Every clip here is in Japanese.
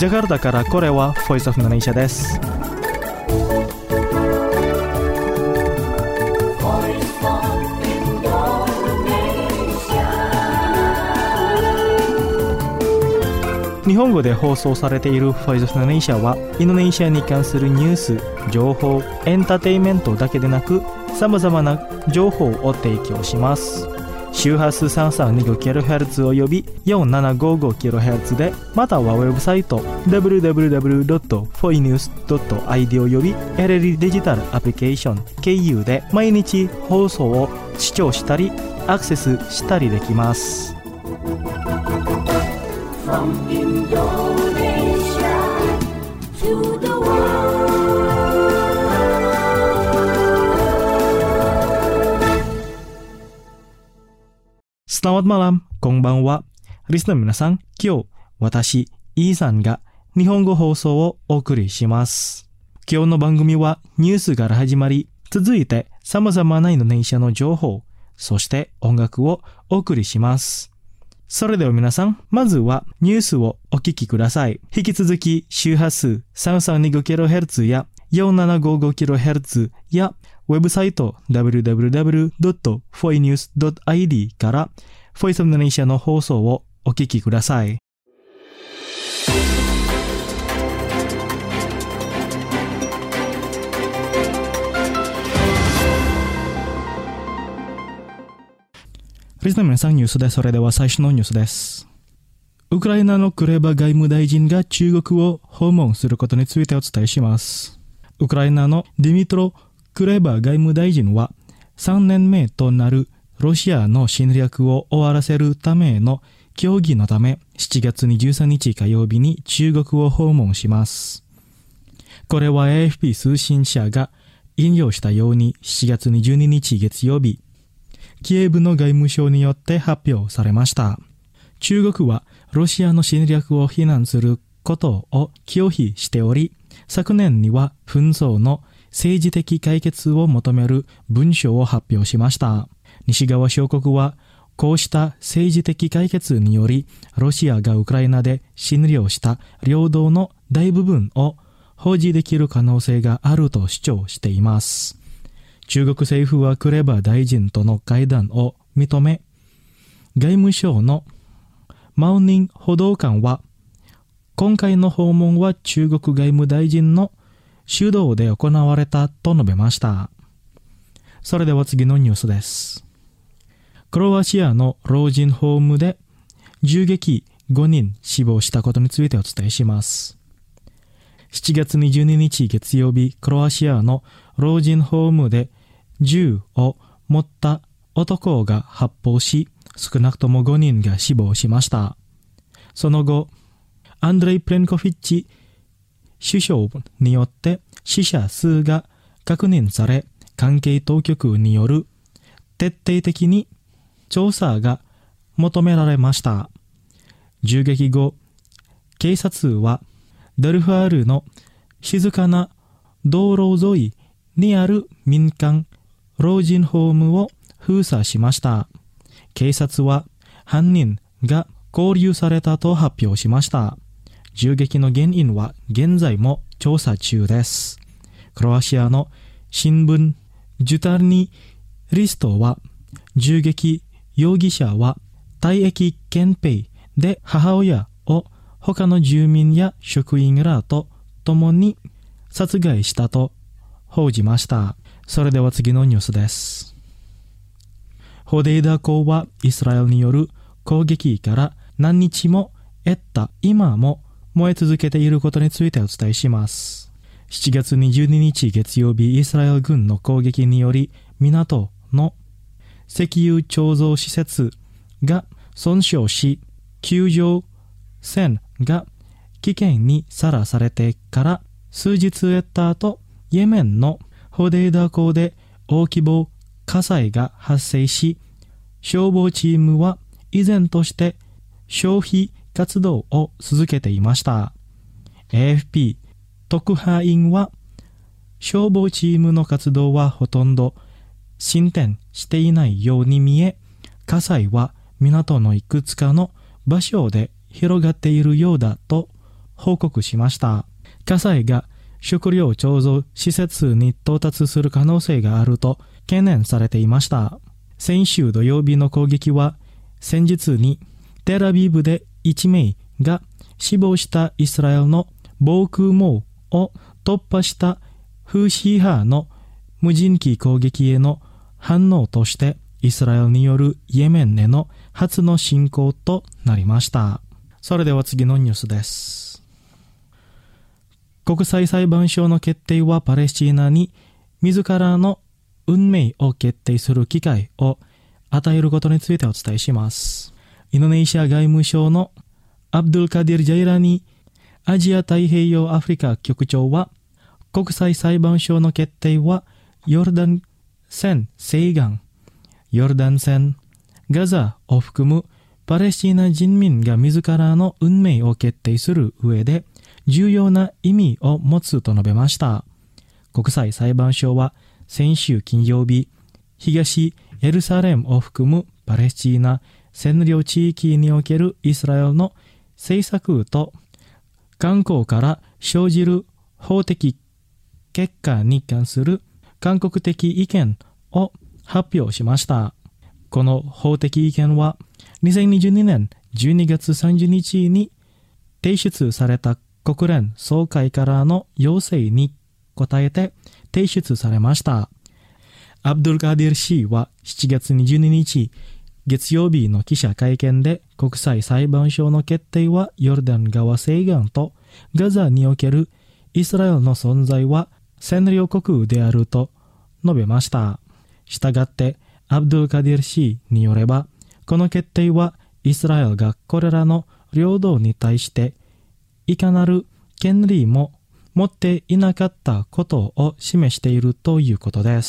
ジャカルタからこれはボイスオフインドネシアです。日本語で放送されているボイスオフインドネシアはインドネシアに関するニュース、情報、エンターテインメントだけでなく様々な情報を提供します。周波数 3325kHz および 4755kHz で、またはウェブサイト www.foinews.id および LLD デジタルアプリケーション KU で毎日放送を視聴したりアクセスしたりできます。From Indonesia to the world。Selamat malam, konbanwa。リスナーの皆さん、今日私イーさんが日本語放送をお送りします。今日の番組はニュースから始まり、続いて様々なインドネシアの情報、そして音楽をお送りします。それでは皆さん、まずはニュースをお聞きください。引き続き周波数 3325kHz や 4755kHz やウェブサイト www.foinews.id からボイスオブインドネシアの放送をお聞きください。リスナーの皆さん、ニュースです。それでは最初のニュースです。ウクライナのクレバ外務大臣が中国を訪問することについてお伝えします。ウクライナのディミトロ・クレバ外務大臣は3年目となるロシアの侵略を終わらせるための協議のため7月23日火曜日に中国を訪問します。これは AFP 通信社が引用したように7月22日月曜日、キエフの外務省によって発表されました。中国はロシアの侵略を非難することを拒否しており、昨年には紛争の政治的解決を求める文書を発表しました。西側諸国はこうした政治的解決により、ロシアがウクライナで侵略した領土の大部分を保持できる可能性があると主張しています。中国政府はクレバ大臣との会談を認め、外務省のマウニン報道官は、今回の訪問は中国外務大臣の主導で行われたと述べました。それでは次のニュースです。クロアチアの老人ホームで銃撃5人死亡したことについてお伝えします。7月22日月曜日、クロアチアの老人ホームで銃を持った男が発砲し、少なくとも5人が死亡しました。その後、アンドレイ・プレンコフィッチ首相によって死者数が確認され、関係当局による徹底的に調査が求められました。銃撃後、警察はダルファールの静かな道路沿いにある民間老人ホームを封鎖しました。警察は犯人が拘留されたと発表しました。銃撃の原因は現在も調査中です。クロアチアの新聞ジュタルニリストは、銃撃容疑者は退役憲兵で母親を他の住民や職員らと共に殺害したと報じました。それでは次のニュースです。ホデイダ港はイスラエルによる攻撃から何日も経った今も燃え続けていることについてお伝えします。7月22日月曜日、イスラエル軍の攻撃により港の石油貯蔵施設が損傷し、救助船が危険にさらされてから数日経った後、イエメンのホデイダ港で大規模火災が発生し、消防チームは依然として消費活動を続けていました。AFP 特派員は、消防チームの活動はほとんど進展していないように見え、火災は港のいくつかの場所で広がっているようだと報告しました。火災が食料貯蔵施設に到達する可能性があると懸念されていました。先週土曜日の攻撃は、先日にテルアビブで1名が死亡したイスラエルの防空網を突破したフーシー派の無人機攻撃への反応として、イスラエルによるイエメンへの初の侵攻となりました。それでは次のニュースです。国際裁判所の決定はパレスチナに自らの運命を決定する機会を与えることについてお伝えします。インドネシア外務省のアブドゥルカディル・ジャイラニアジア太平洋アフリカ局長は、国際裁判所の決定はヨルダン川西岸、ヨルダン川、ガザを含むパレスチナ人民が自らの運命を決定する上で重要な意味を持つと述べました。国際裁判所は先週金曜日、東エルサレムを含むパレスチナ占領地域におけるイスラエルの政策と慣行から生じる法的結果に関する勧告的意見を発表しました。この法的意見は2022年12月30日に提出された国連総会からの要請に応えて提出されました。アブドゥルカディル氏は7月22日月曜日の記者会見で、国際裁判所の決定はヨルダン川西岸とガザにおけるイスラエルの存在は占領国であると述べました。したがってアブドゥルカディル氏によれば、この決定はイスラエルがこれらの領土に対していかなる権利も持っていなかったことを示しているということです。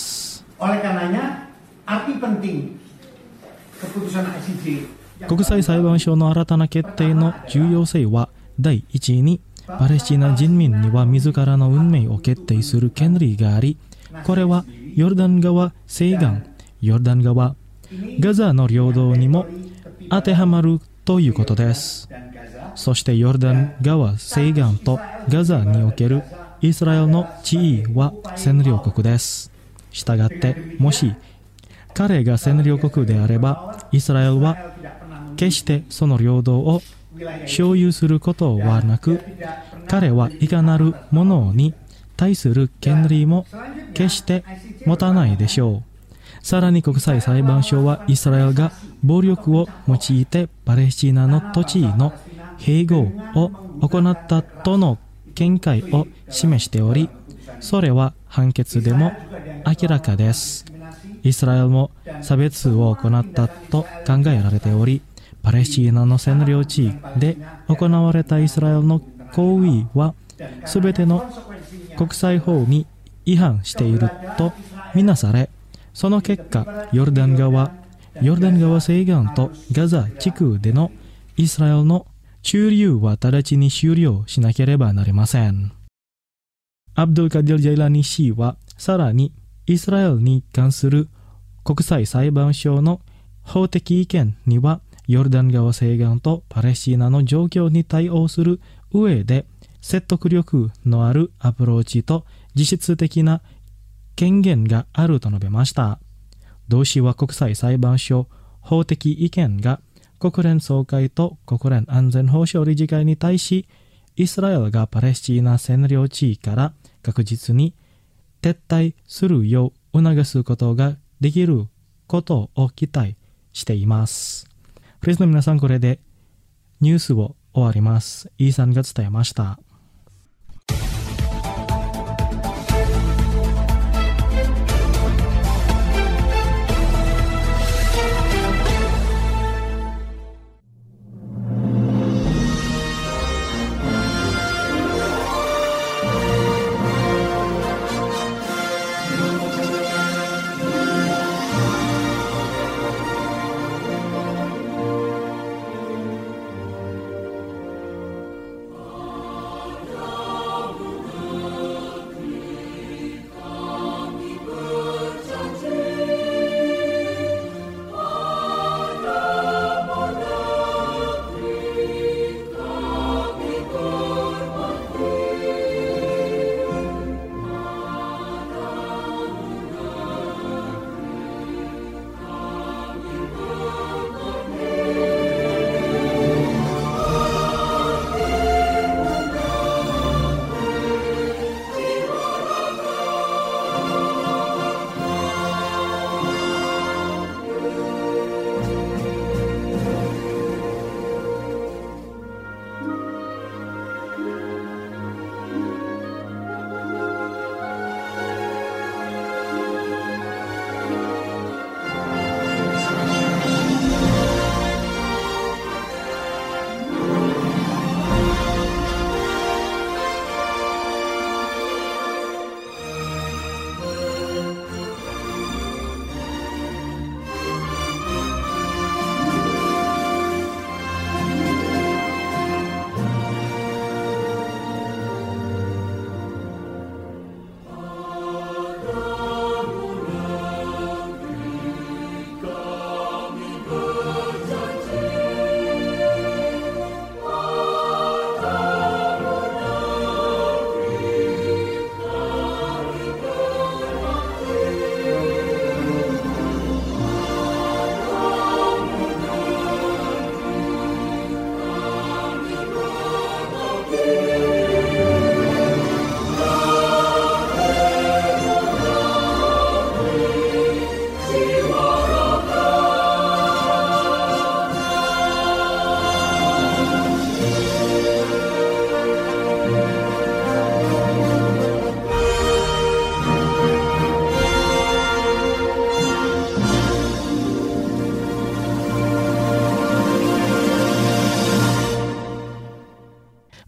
国際裁判所の新たな決定の重要性は、第一にパレスチナ人民には自らの運命を決定する権利があり、これはヨルダン川西岸、ヨルダン川、ガザの領土にも当てはまるということです。そしてヨルダン川西岸とガザにおけるイスラエルの地位は占領国です。したがって、もし彼が占領国であれば、イスラエルは決してその領土を所有することはなく、彼はいかなるものに対する権利も決して持たないでしょう。さらに国際裁判所はイスラエルが暴力を用いてパレスチナの土地の併合を行ったとの見解を示しており、それは判決でも明らかです。イスラエルも差別を行ったと考えられており、パレスチナの占領地で行われたイスラエルの行為はすべての国際法に違反しているとみなされ、その結果ヨルダン川西岸とガザ地区でのイスラエルの駐留は直ちに終了しなければなりません。アブドゥルカディル・ジャイラニ氏はさらにイスラエルに関する国際裁判所の法的意見には、ヨルダン川西岸とパレスチナの状況に対応する上で説得力のあるアプローチと実質的な権限があると述べました。同氏は国際裁判所法的意見が国連総会と国連安全保障理事会に対し、イスラエルがパレスチナ占領地から確実に撤退するよう促すことができることを期待しています。フレンズの皆さん、これでニュースを終わります。イーさんが伝えました。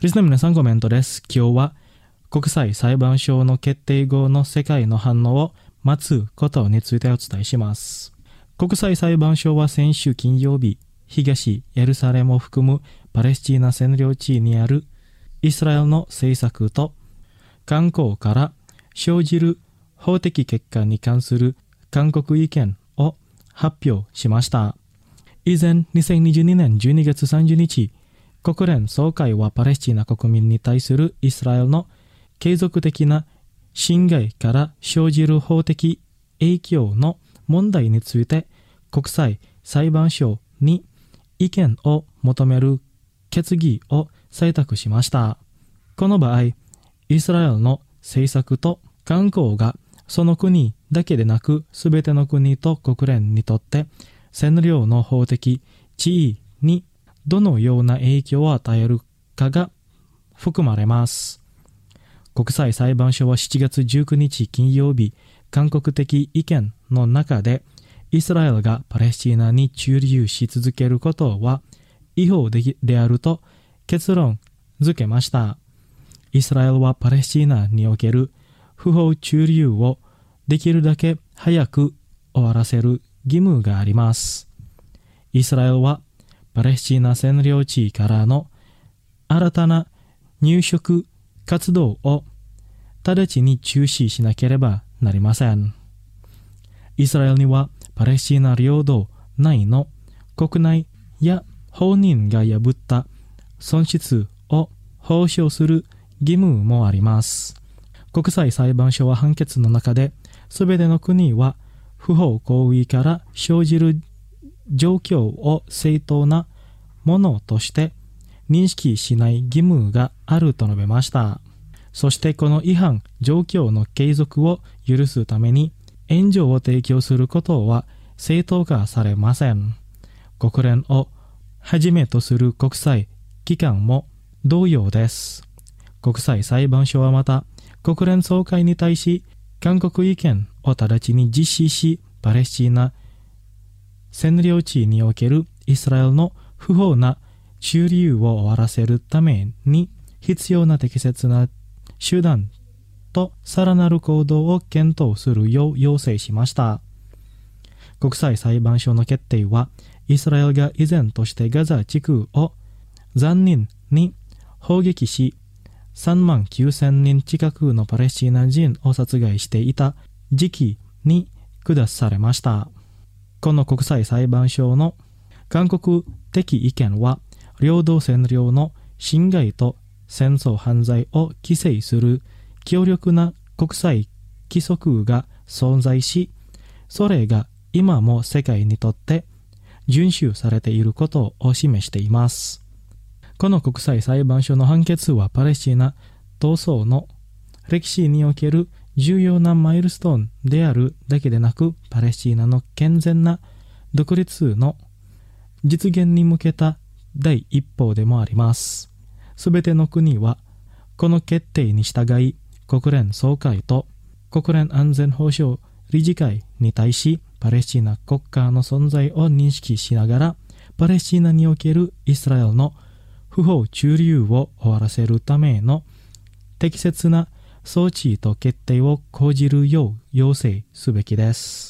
リスナーの皆さんコメントです。今日は国際裁判所の決定後の世界の反応を待つことについてお伝えします。国際裁判所は先週金曜日、東エルサレムを含むパレスチナ占領地にあるイスラエルの政策と慣行から生じる法的結果に関する勧告意見を発表しました。以前、2022年12月30日、国連総会はパレスチナ国民に対するイスラエルの継続的な侵害から生じる法的影響の問題について国際裁判所に意見を求める決議を採択しました。この場合、イスラエルの政策と慣行がその国だけでなくすべての国と国連にとって占領の法的地位にどのような影響を与えるかが含まれます。国際裁判所は7月19日金曜日、勧告的意見の中でイスラエルがパレスチナに駐留し続けることは違法であると結論付けました。イスラエルはパレスチナにおける不法駐留をできるだけ早く終わらせる義務があります。イスラエルはパレスチナ占領地からの新たな入植活動を直ちに中止しなければなりません。イスラエルにはパレスチナ領土内の国内や本人が破った損失を報償する義務もあります。国際裁判所は判決の中で、すべての国は不法行為から生じる状況を正当なものとして認識しない義務があると述べました。そしてこの違反状況の継続を許すために援助を提供することは正当化されません。国連をはじめとする国際機関も同様です。国際裁判所はまた国連総会に対し勧告意見を直ちに実施し、パレスチナ占領地におけるイスラエルの不法な駐留を終わらせるために必要な適切な手段とさらなる行動を検討するよう要請しました。国際裁判所の決定は、イスラエルが依然としてガザ地区を残忍に砲撃し、39,000人近くのパレスチナ人を殺害していた時期に下されました。この国際裁判所の勧告的意見は、領土占領の侵害と戦争犯罪を規制する強力な国際規則が存在し、それが今も世界にとって遵守されていることを示しています。この国際裁判所の判決はパレスチナ闘争の歴史における重要なマイルストーンであるだけでなく、パレスチナの健全な独立の実現に向けた第一歩でもあります。すべての国はこの決定に従い、国連総会と国連安全保障理事会に対しパレスチナ国家の存在を認識しながら、パレスチナにおけるイスラエルの不法駐留を終わらせるための適切な装置と決定を講じるよう要請すべきです。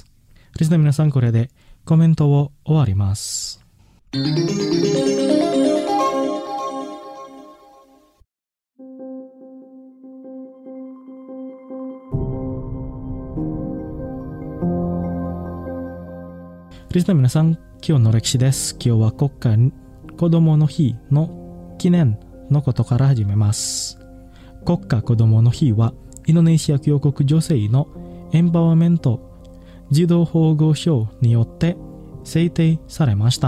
リスナーの皆さん、これでコメントを終わります。リスナーの皆さん、今日の歴史です。今日は国家子供の日の記念のことから始めます。国家子供の日はインドネシア共和国女性のエンパワーメント児童保護省によって制定されました。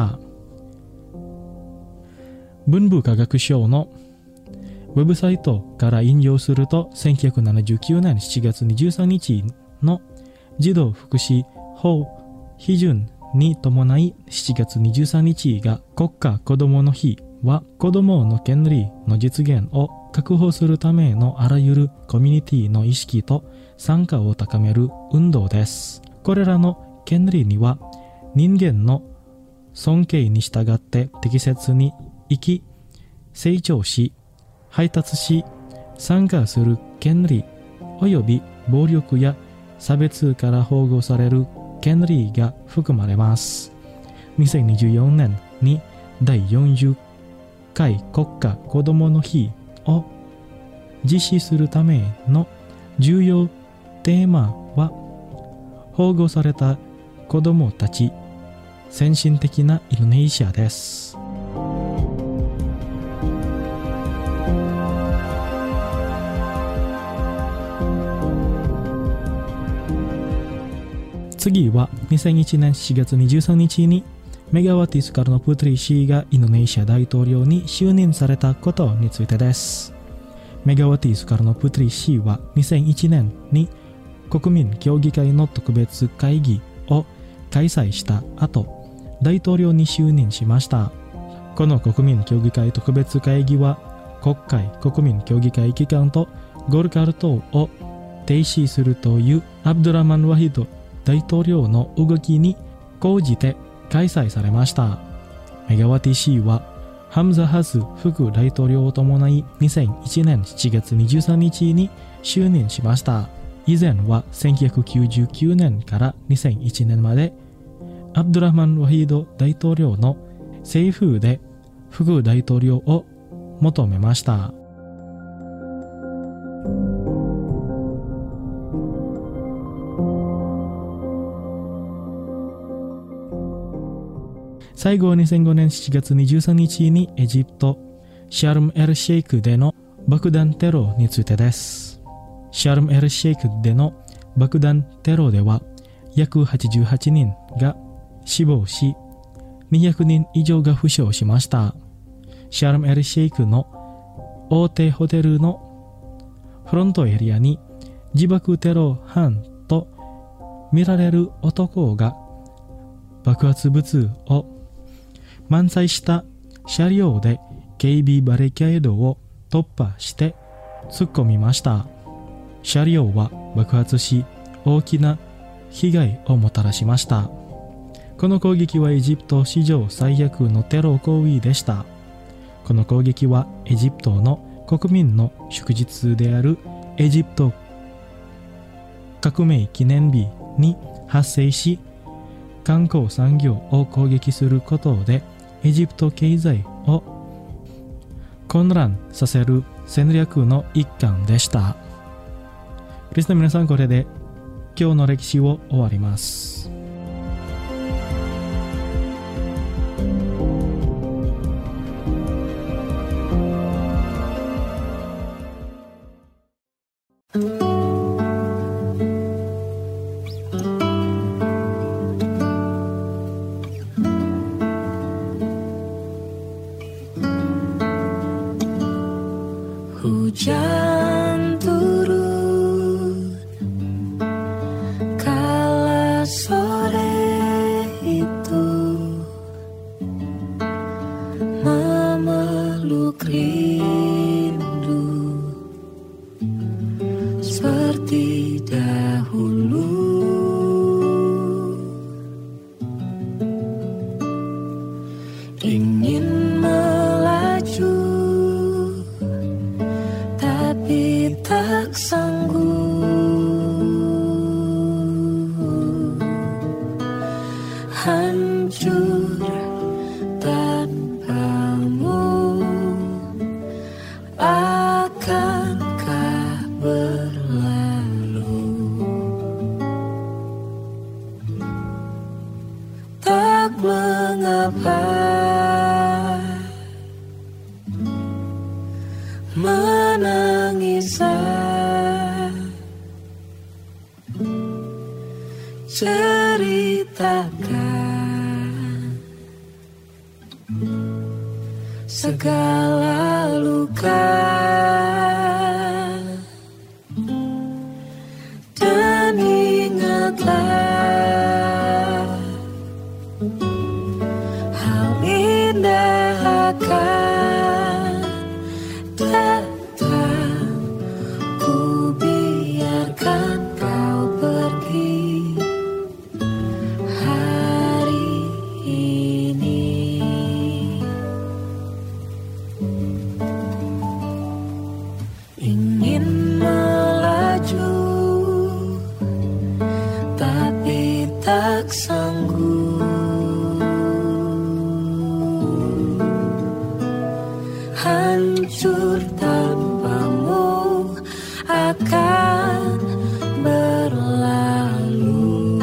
文部科学省のウェブサイトから引用すると、1979年7月23日の児童福祉法批准に伴い、7月23日が国家子供の日は、子供の権利の実現を確保するためのあらゆるコミュニティの意識と参加を高める運動です。これらの権利には、人間の尊敬に従って適切に生き、成長し、 配達し参加する権利および暴力や差別から保護される権利が含まれます。2024年に第40回国家子どもの日を実施するための重要テーマは、保護された子どもたち先進的なインドネシアです。次は2001年4月23日にメガワティ・スカルノ・プトリ氏がインドネシア大統領に就任されたことについてです。メガワティ・スカルノ・プトリ氏は2001年に国民協議会の特別会議を開催した後、大統領に就任しました。この国民協議会特別会議は国会国民協議会機関とゴルカル島を停止するというアブドゥラマン・ワヒド大統領の動きに講じて開催されました。メガワティ氏はハムザ・ハズ副大統領を伴い2001年7月23日に就任しました。以前は1999年から2001年までアブドゥラマン・ワヒド大統領の政府で副大統領を務めました。最後は2005年7月23日にエジプトシャルム・エル・シェイクでの爆弾テロについてです。シャルム・エル・シェイクでの爆弾テロでは約88人が死亡し200人以上が負傷しました。シャルム・エル・シェイクの大手ホテルのフロントエリアに自爆テロ犯と見られる男が爆発物を満載した車両で警備バリケードを突破して突っ込みました。車両は爆発し大きな被害をもたらしました。この攻撃はエジプト史上最悪のテロ行為でした。この攻撃はエジプトの国民の祝日であるエジプト革命記念日に発生し、観光産業を攻撃することでエジプト経済を混乱させる戦略の一環でした。リスナーの皆さん、これで今日の歴史を終わります。 Hujan turun kala sore itu memeluk rindu seperti dahulu. Ingin melaju tapi tak sanggup, hancur tanpamu. Akankah berlalu? Tak mengapa menangis, ceritakan segala luka dan ingatlah hal indah akan datang. Ku biarkan kau pergi hari ini. tak sanggup. Hancur tanpamu akan berlalu.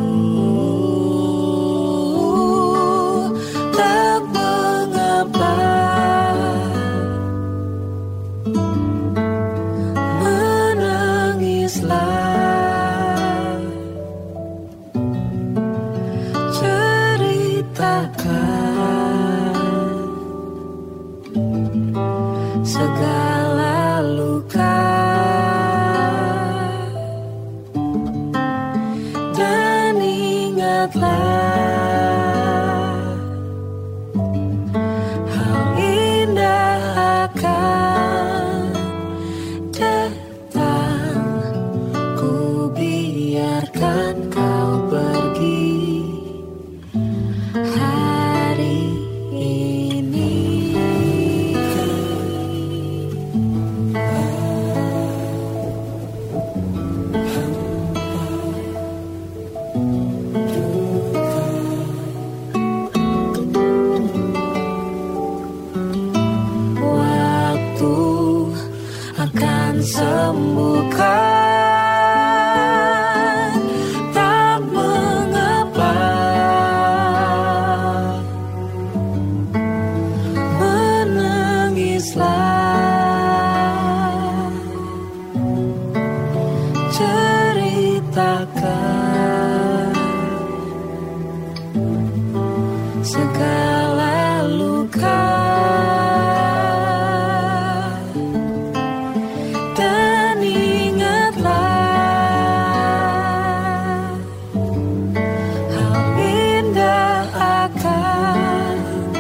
Tak mengapa, menangislah, ceritakan segala luka, dan ingatlah hal indah akan datang. Ku biarkan kau pergi hari ini. Waktu akan sembuhkan, tak mengapa, menangislah, ceritakan segala luka, dan ingatlah hal indah akan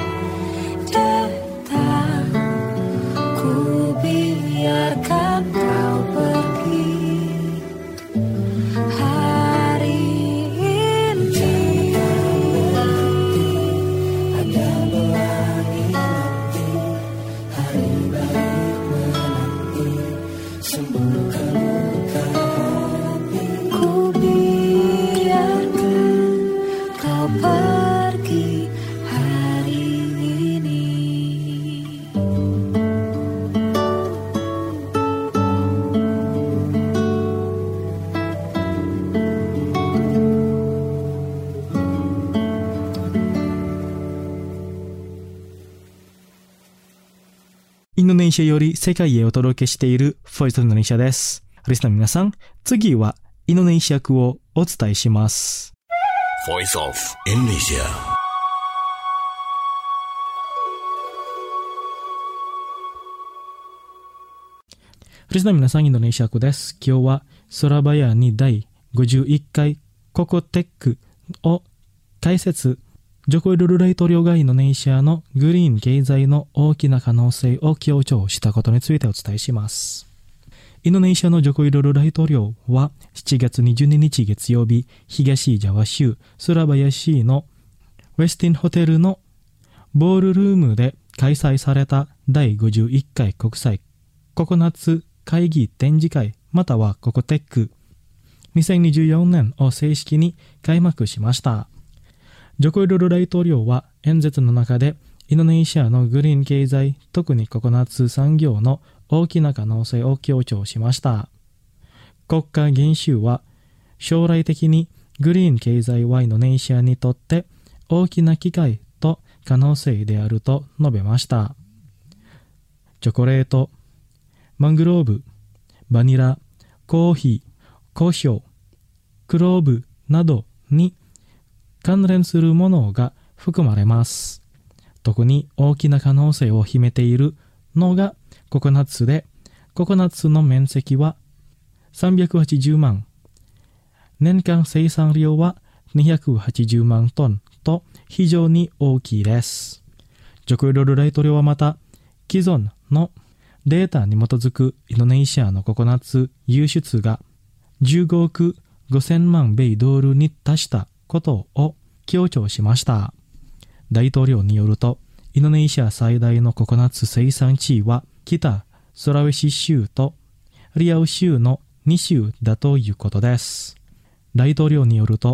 datang. Ku biarkan kau pergi hari ini. Ada pelangi nanti, hari baik menanti, sembuhkan luka hati. Ku biarkan kau pergi hari ini. インドネシアより世界へお届けしているボイスオブインドネシアです。リスナーの皆さん、次はインドネシア語をお伝えします。 Voice of Indonesia. Listenerの皆さん、インドネシア語です。今日はソラバヤに第51回ココテックを解説。ジョコ・ウィドド大統領がインドネシアのグリーン経済の大きな可能性を強調したことについてお伝えします。インドネシアのジョコ・ウィドド大統領は7月22日月曜日、東ジャワ州スラバヤ市のウェスティンホテルのボールルームで開催された第51回国際ココナッツ会議展示会またはココテック2024年を正式に開幕しました。ジョコ・ウィドド大統領は演説の中でインドネシアのグリーン経済、特にココナッツ産業の大きな可能性を強調しました。国家元首は将来的にグリーン経済はインドネシアにとって大きな機会と可能性であると述べました。チョコレート、マングローブ、バニラ、コーヒー、胡椒、クローブなどに関連するものが含まれます。特に大きな可能性を秘めているのがココナッツで、ココナッツの面積は380万、年間生産量は280万トンと非常に大きいです。ジョコ・ウィドド大統領はまた、既存のデータに基づくインドネシアのココナッツ輸出が15億5000万米ドルに達したことを強調しました。大統領によると、インドネシア最大のココナッツ生産地は北ソラウェシ州とリアウ州の2州だということです。大統領によると、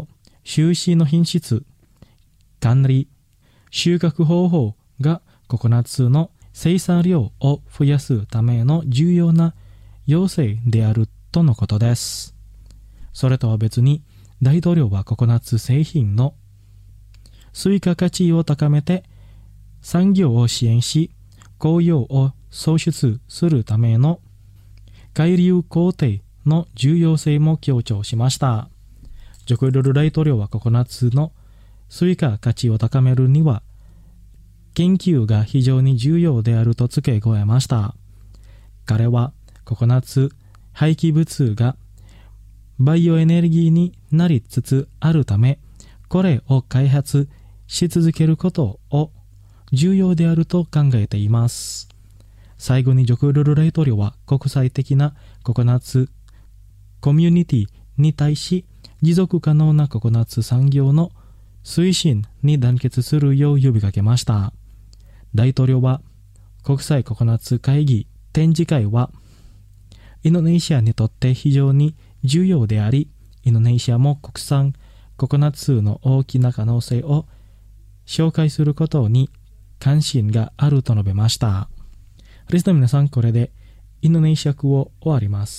収支の品質、管理、収穫方法がココナッツの生産量を増やすための重要な要請であるとのことです。それとは別に、大統領はココナッツ製品の追加価値を高めて産業を支援し、雇用を創出するための海流工程の重要性も強調しました。ジョコ・ウィドド大統領はココナッツの追加価値を高めるには研究が非常に重要であると付け加えました。彼はココナッツ廃棄物がバイオエネルギーになりつつあるため、これを開発し続けることを重要であると考えています。最後にジョコ・ウィドド大統領は国際的なココナッツコミュニティに対し持続可能なココナッツ産業の推進に団結するよう呼びかけました。大統領は国際ココナッツ会議展示会はインドネシアにとって非常に重要であり、インドネシアも国産ココナッツの大きな可能性を紹介することに関心があると述べました。リスナーの皆さん、これでインドネシア語を終わります。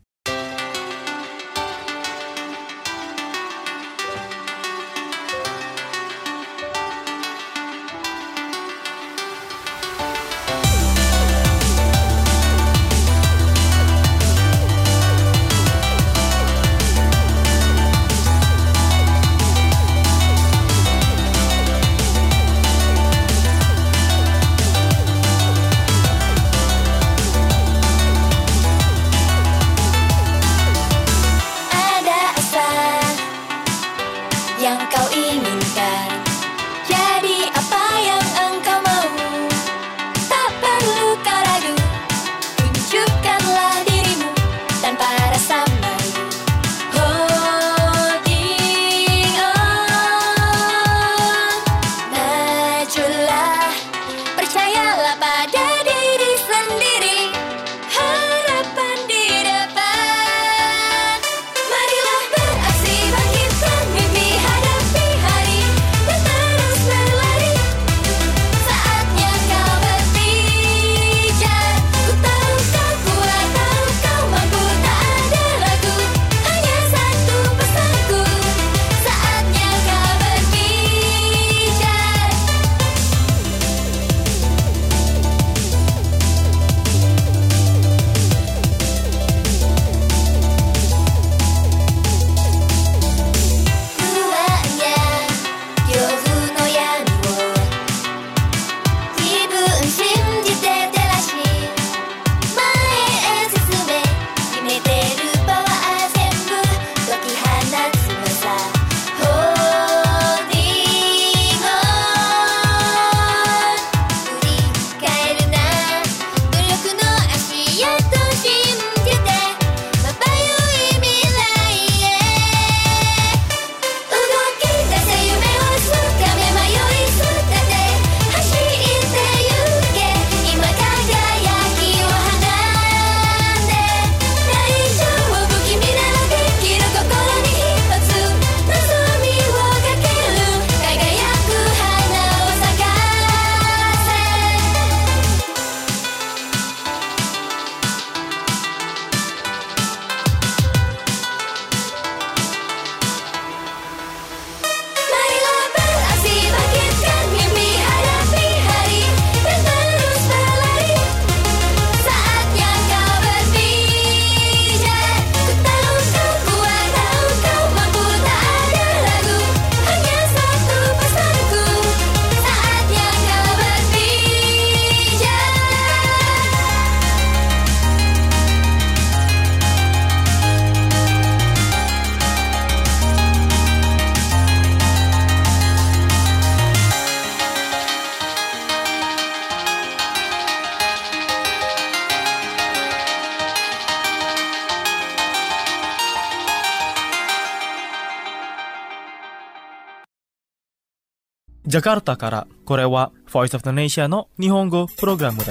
ジャカルタから、これは Voice of the Nation の日本語プログラムです。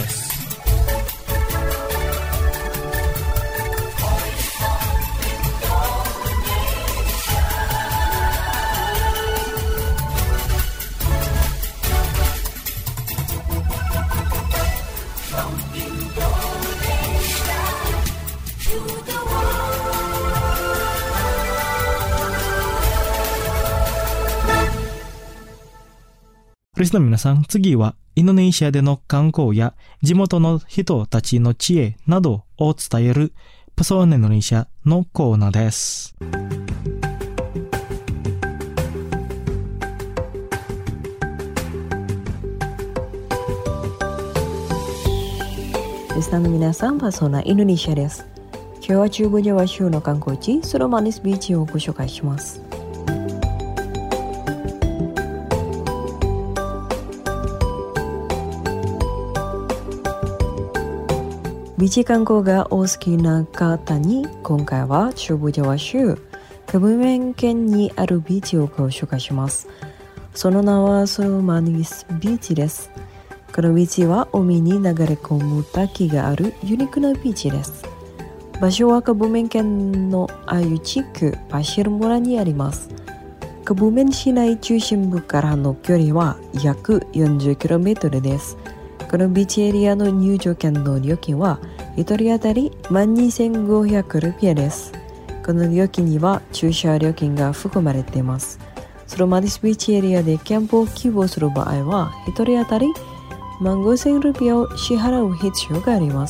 リスの皆さん、次はインドネシアでの観光や地元の人たちの知恵などを伝えるPesona Indonesiaのコーナーです。 リスナーの皆さん、Pesona Indonesiaです。今日は中部ジャワ州の観光地、スロマニスビーチをご紹介します。ビーチ観光がお好きな方に、今回は中部ジャワ州ケブメン県にあるビーチをご紹介します。その名はスロマニスビーチです。このビーチは海に流れ込む滝があるユニークなビーチです。場所はケブメン県のアユ地区パシル村にあります。ケブメン市内中心部からの距離は約 40km です。このビーチエリアの入場券の料金は1人当たり 12,500 ルピアです。この料金には駐車料金が含まれています。スロマニスビーチエリアでキャンプを希望する場合は1人当たり 15,000 ルピアを支払う必要があります。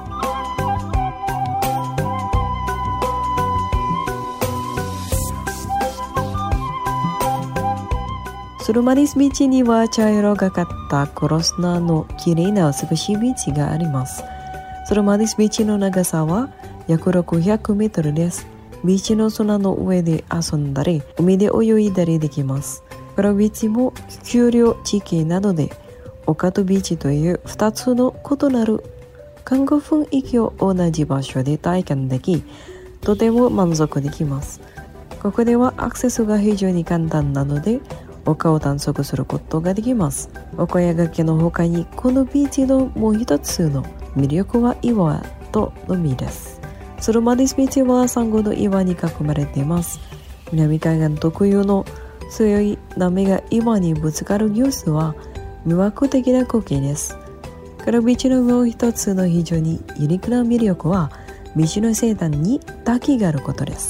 スロマニスビーチには茶色がかったクロスナーの綺麗な美しいビーチがあります。スロマニスビーチの長さは約600メートルです。ビーチの砂の上で遊んだり、海で泳いだりできます。このビーチも丘陵地形などで、丘とビーチという2つの異なる観光雰囲気を同じ場所で体験でき、とても満足できます。ここではアクセスが非常に簡単なので、丘を探索することができます。丘や崖の他に、このビーチのもう一つの魅力は岩と海です。スロマニスビーチはサンゴの岩に囲まれています。南海岸特有の強い波が岩にぶつかる様子は魅惑的な光景です。このビーチのもう一つの非常にユニークな魅力は、ビーチの西端に滝があることです。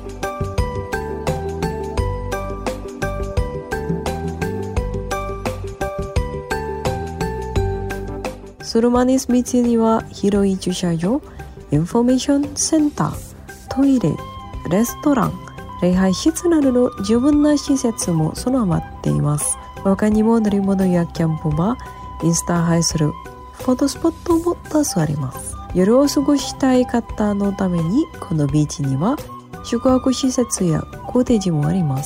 スロマニスビーチには広い駐車場、インフォメーションセンター、トイレ、レストラン、礼拝室などの十分な施設も備わっています。他にも乗り物やキャンプ場、インスタ映えするフォトスポットも多数あります。夜を過ごしたい方のために、このビーチには宿泊施設やコテージもあります。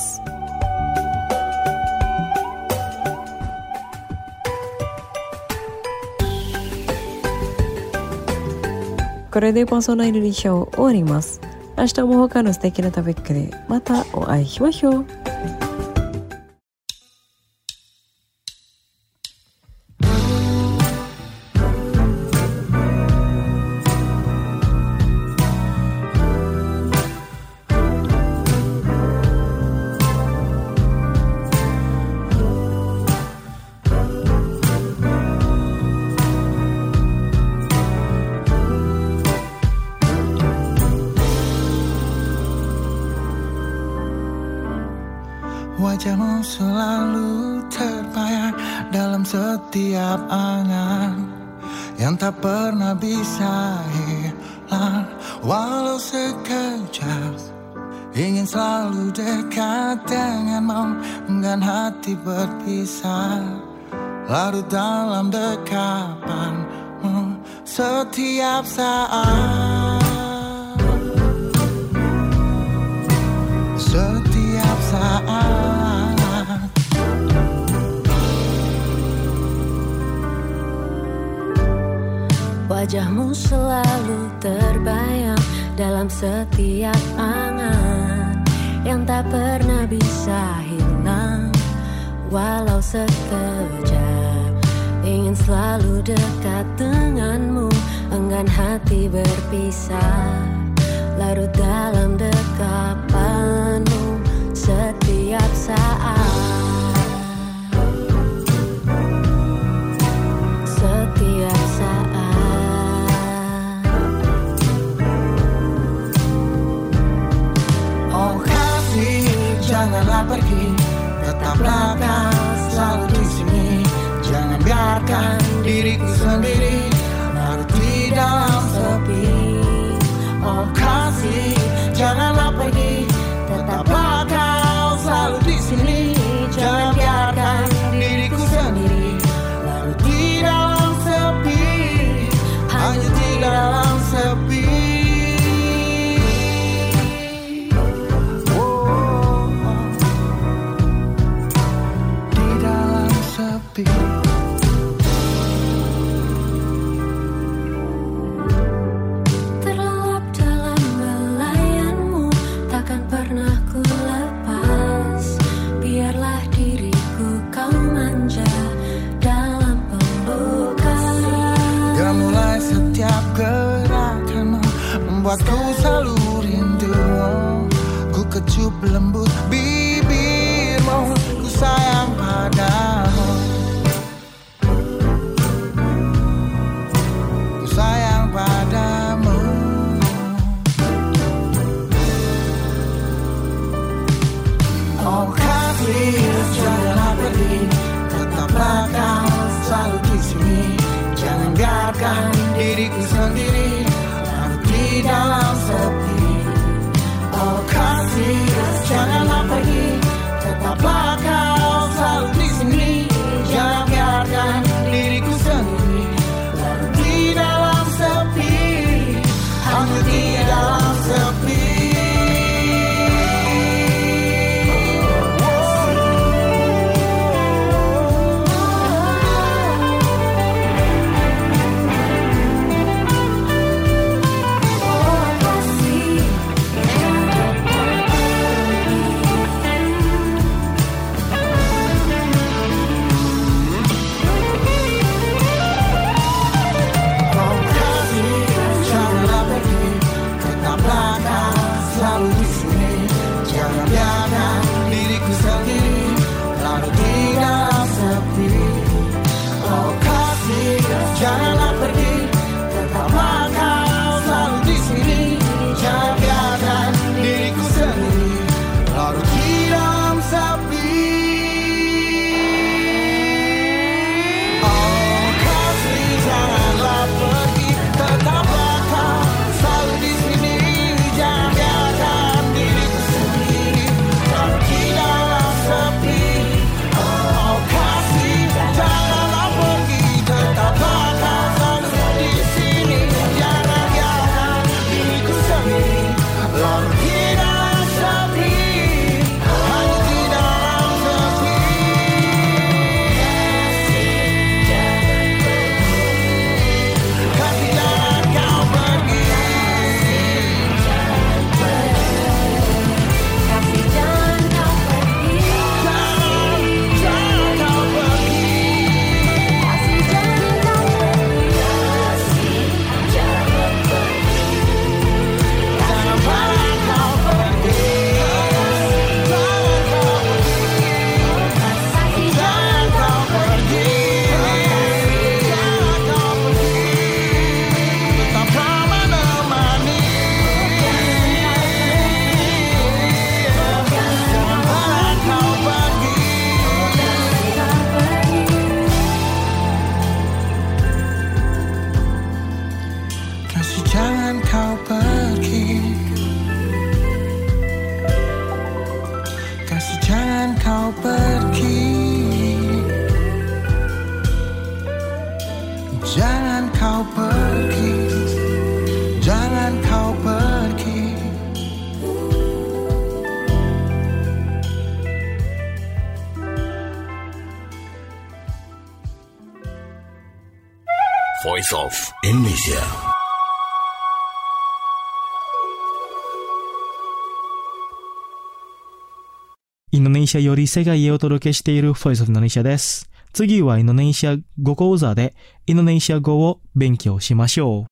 これでパーソナリティショーを終わります。明日も他の素敵なトピックでまたお会いしましょう。 Wajahmu selalu terbayang dalam setiap angan yang tak pernah bisa hilang walau sekejap. Ingin selalu dekat denganmu, enggan hati berpisah. Larut dalam dekapanmu setiap saat. Setiap saat. Wajahmu selalu terbayang dalam setiap angan yang tak pernah bisa hilang walau sekejap. Ingin selalu dekat denganmu, enggan hati berpisah. Larut dalam dekapanmu setiap saat. Setiap saat. Oh kasih, janganlah pergi, Tetaplah kau selalu di sini. Jangan biarkan diriku sendiri larut di dalam sepi. Oh kasih, janganlah pergi. Tetaplah kau selalu di sini. Jangan biarkan diriku sendiri larut di dalam sepi. Hanya di dalam sepi. Di dalam sepi. Terlelap dalam belayanmu, takkan pernah ku lepas. Biarlah diriku kau manja dalam pelukan. Gemulai setiap gerakanmu, membuatku selalu rindu. Ku kecup lembut bibirmu, ku sayang padamu. Ku sayang padamu. Oh kasih, janganlah pergi. Tetaplah kau selalu di sini. Jangan biarkan diriku sendiri larut di dalam sepi. Oh kasih, janganlah pergi. Tetaplah kau selalu di sini. Jangan biarkan diriku sendiri larut di dalam sepi. Hanya di dalam sepi. Janganlah pergi, tetaplah kau selalu di sini. Jangan biarkan diriku sendiri larut di dalam sepi. Oh kasih, janganlah pergi, tetaplah kau selalu di sini. Jangan biarkan diriku sendiri larut di dalam sepi. Oh kasih, janganlah pergi, tetaplah jangan kau pergi. Kasih jangan kau pergi. Jangan kau pergi. Jangan kau pergi. Voice of Indonesia. インドネシアより世界へお届けしている Voice of Indonesia です。次はインドネシア語講座でインドネシア語を勉強しましょう。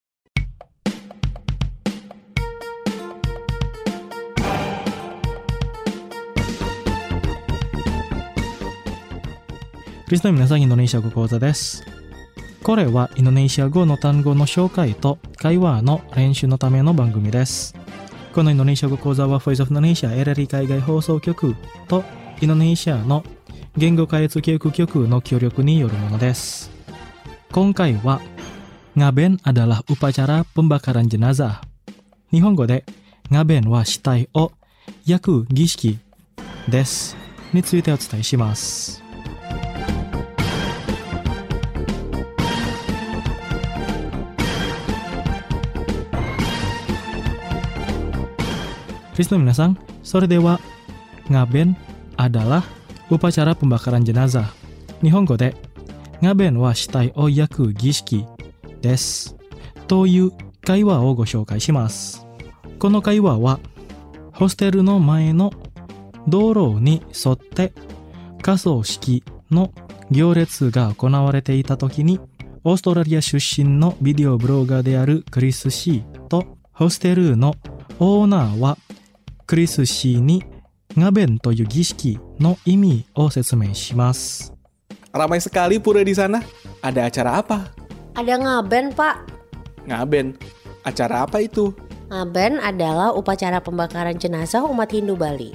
リスナーの皆さん、インドネシア語講座です。これはインドネシア語の単語の紹介と会話の練習のための番組です。このインドネシア語講座は Voice of Indonesia エレリ海外放送局とインドネシアの言語開発教育局の協力によるものです。今回はngaben adalah upacara pembakaran jenazah。日本語でngabenは死体を焼く儀式ですについてお伝えします。リスの皆さん、それではngaben adalah upacara pembakaran jenazah。日本語でngabenは死体を焼く儀式ですという会話をご紹介します。この会話はホステルの前の道路に沿って火葬式の行列が行われていた時に、オーストラリア出身のビデオブロガーであるクリス・シーとホステルのオーナーはクリス・シーにngabenという儀式の意味を説明します。 Ramai sekali pura di sana. Ada acara apa? Ada ngaben, Pak. Ngaben. Acara apa itu? Ngaben adalah upacara pembakaran jenazah umat Hindu Bali.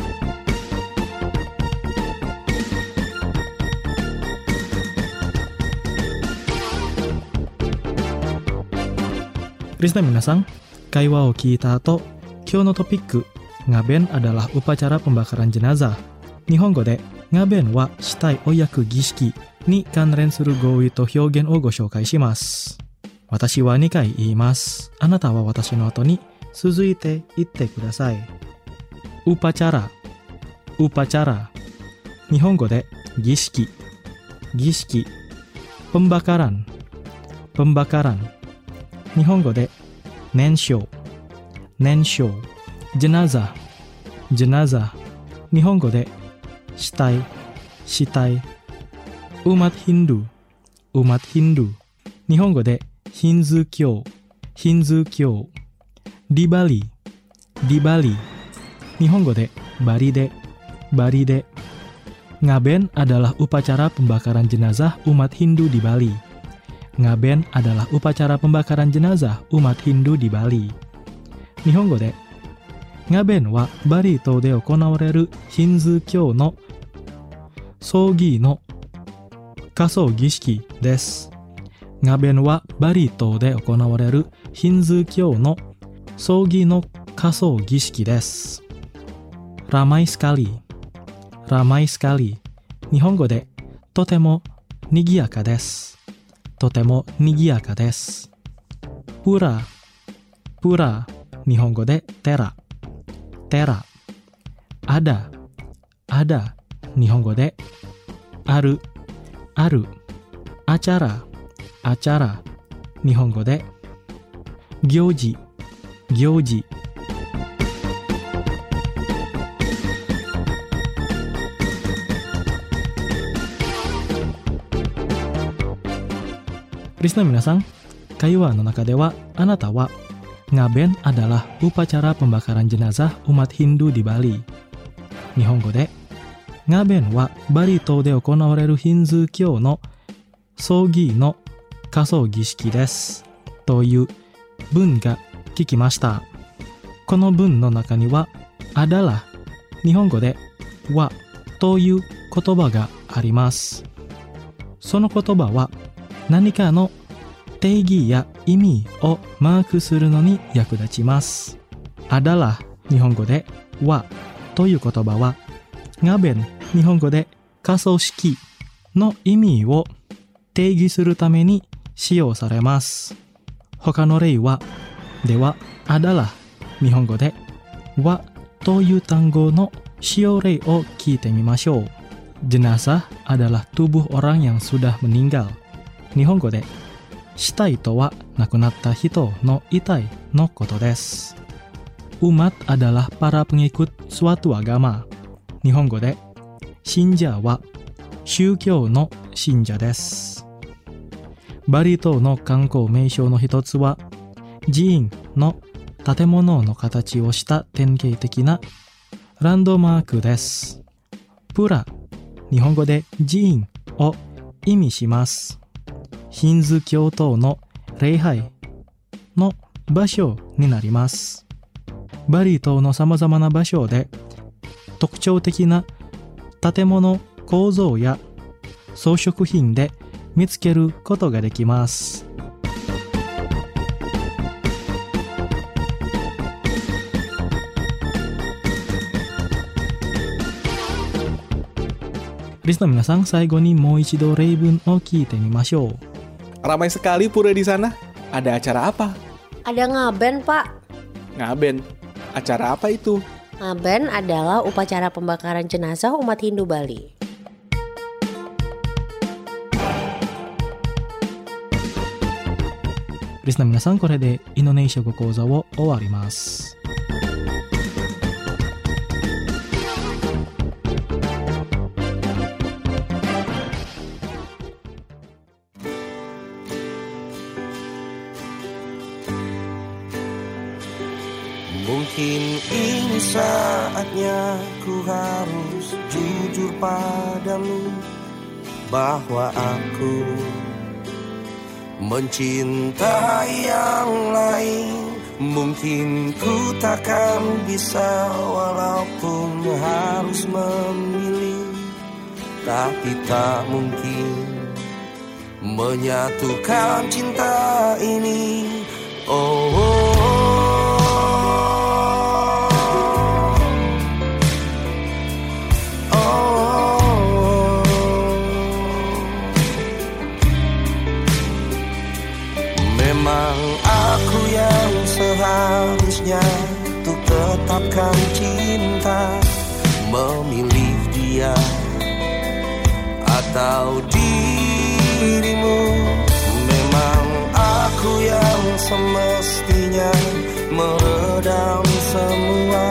Rista minasang, 会話を聞いた後、今日のトピック、ngaben adalah upacara pembakaran jenazah。日本語でngabenは死体を焼く儀式に関連する語彙と表現をご紹介します。私は2回言います。あなたは私の後に続いて言ってください。upacara、upacara。日本語で儀式、儀式。pembakaran、pembakaran。日本語で燃焼、燃焼。jenazah、jenazah。日本語で死体、死体。umat Hindu、umat Hindu。日本語でヒンズー教、ヒンズー教。di Bali、di Bali。日本語でバリで、バリで。ngaben adalah upacara pembakaran jenazah umat Hindu di Bali。ngaben adalah upacara pembakaran jenazah umat Hindu di Bali。日本語でngabenはバリ島で行われるヒンズー教の葬儀の火葬儀式です。ngabenはバリ島で行われるヒンズー教の葬儀の火葬儀式です。ramai sekali、ramai sekali。日本語でとても賑やかです。とても賑やかです。pura、pura。日本語で寺、寺。ada、ada。日本語である、ある。acara、acara。日本語で行事、行事。リスの皆さん、会話の中ではあなたはngaben adalah upacara pembakaran jenazah umat Hindu di Bali。日本語でngabenはバリ島で行われるヒンズー教の葬儀の火葬儀式ですという文が聞きました。この文の中にはadalah、日本語ではという言葉があります。その言葉は何かの定義や意味をマークするのに役立ちます。adalah、日本語ではという言葉はngaben、日本語で火葬式の意味を定義するために使用されます。他の例は、ではadalah、日本語ではという単語の使用例を聞いてみましょう。jenazah adalah tubuh orang yang sudah meninggal。日本語で死体とは亡くなった人の遺体のことです。umat adalah para pengikut suatu agama。日本語で信者は宗教の信者です。バリ島の観光名所の一つは寺院の建物の形をした典型的なランドマークです。プラ、日本語で寺院を意味します。ヒンズ教徒の礼拝の場所になります。バリ島の様々な場所で特徴的な建物構造や装飾品で見つけることができます。リスの皆さん、最後にもう一度例文を聞いてみましょう。 Ramai sekali pura di sana. Ada acara apa? Ada ngaben, Pak. Ngaben. Acara apa itu? Ngaben adalah upacara pembakaran jenazah umat Hindu Bali. Listener 皆さん、これでインドネシア語講座を終わります。 Mungkin ini saatnya ku harus jujur padamu bahwa aku mencintai yang lain. Mungkin ku takkan bisa walaupun harus memilih, tapi tak mungkin menyatukan cinta ini. Memang aku yang seharusnya untuk tetapkan cinta, memilih dia atau dirimu. Memang aku yang semestinya meredam semua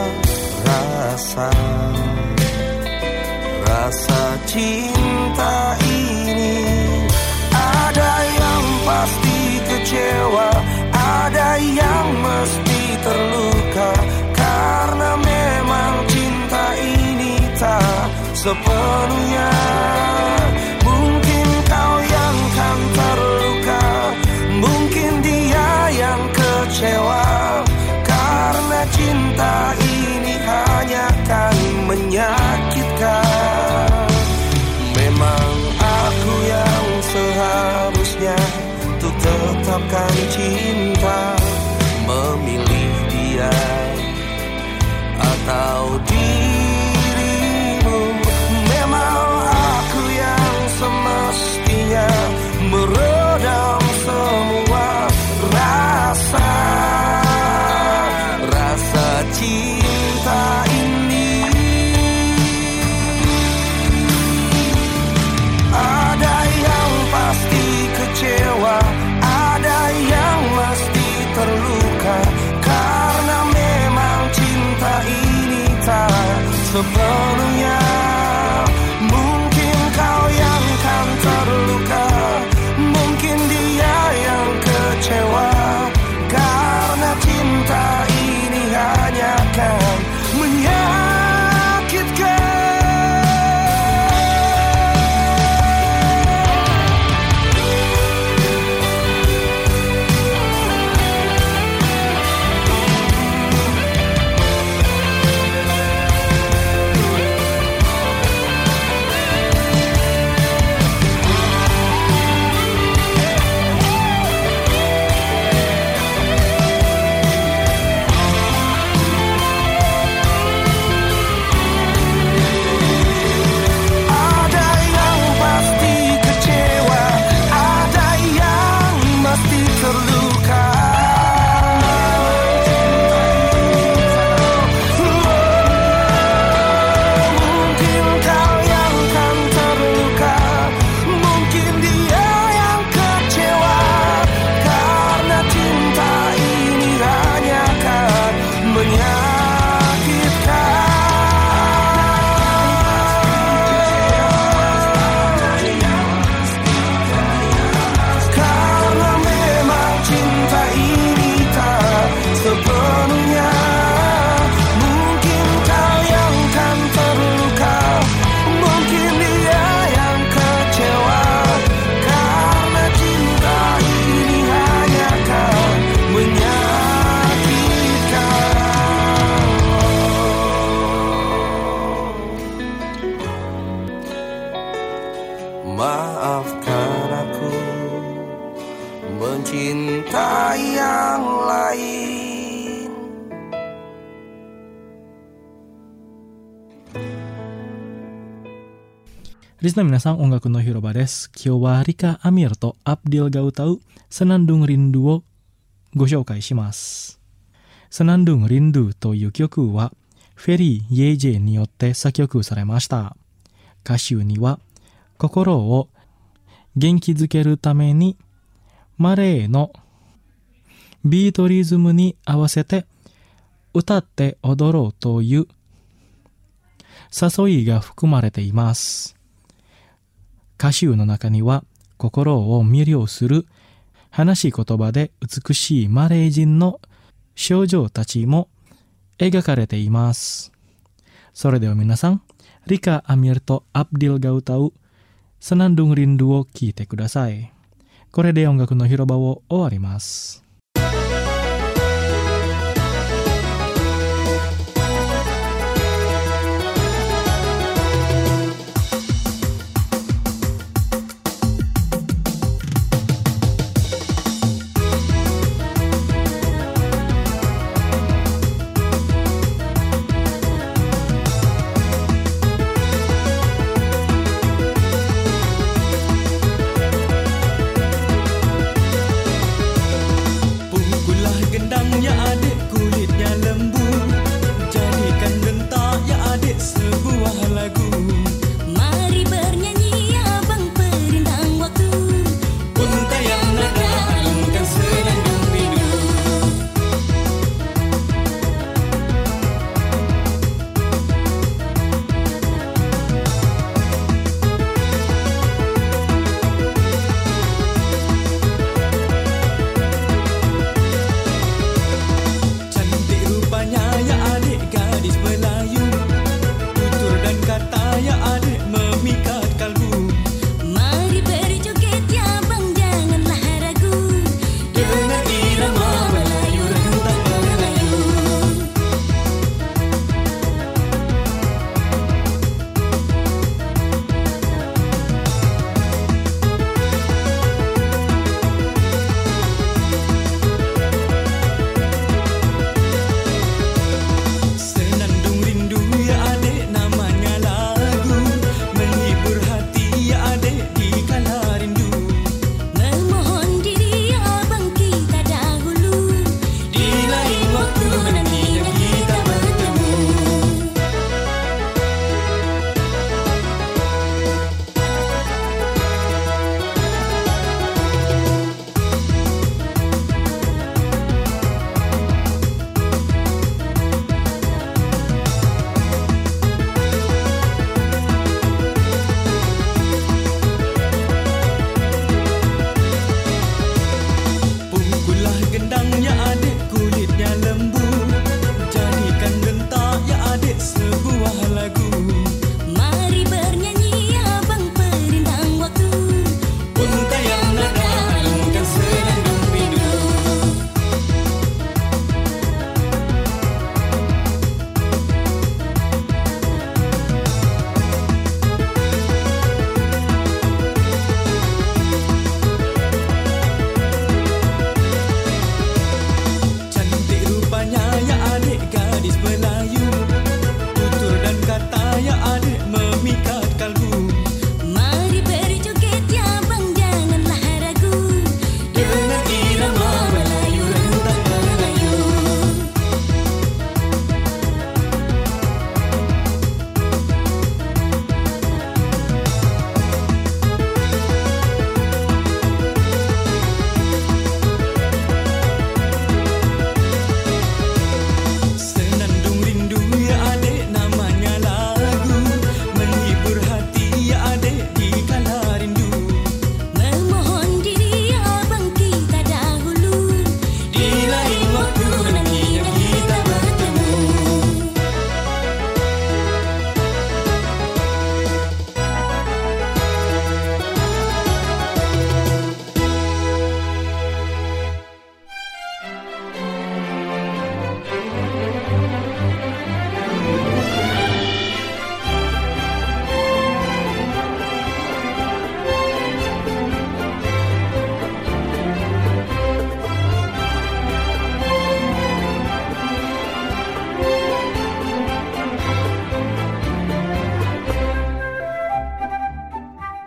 rasa cinta ini. Ada yang pasti kecewa, ada yang mesti terluka, karena memang cinta ini tak sepenuhnya. Mungkin kau yang kan terluka, mungkin dia yang kecewa, karena cinta ini hanya kan menyakitkan. Memang aku yang seharusnya untuk tetapkan cinta, memilih dia atau dirimu. Memang aku yang semestinya meredam semua rasa cinta. maafkan aku mencintai yang lain. Rizna minasan, 音楽の広場です。今日はリカ・アミルとアブディルが歌うセナンドゥン・リンドゥをご紹介します。セナンドゥン・リンドゥという曲はフェリー・イェイジェによって作曲されました。歌詞には心を元気づけるためにマレーのビートリズムに合わせて歌って踊ろうという誘いが含まれています。歌詞の中には心を魅了する話し言葉で美しいマレー人の少女たちも描かれています。それでは皆さん、リカ・アミルとアブディルが歌うセナンドゥン・リンドゥを聴いてください。これで音楽の広場を終わります。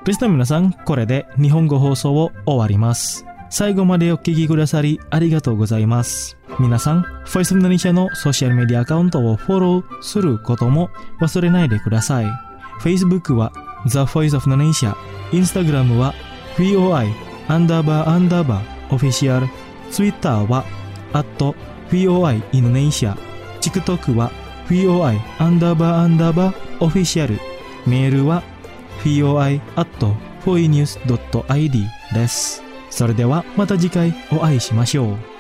リスナーの皆さん、これで日本語放送を終わります。最後までお聞きくださりありがとうございます。皆さん、Voice of Indonesia のソーシャルメディアアカウントをフォローすることも忘れないでください。Facebook は The Voice of Indonesia、Instagram は VOI__Official、Twitter は@VOI Indonesia、TikTok は VOI__Official、メールは VOI@foinews.id です。それではまた次回お会いしましょう。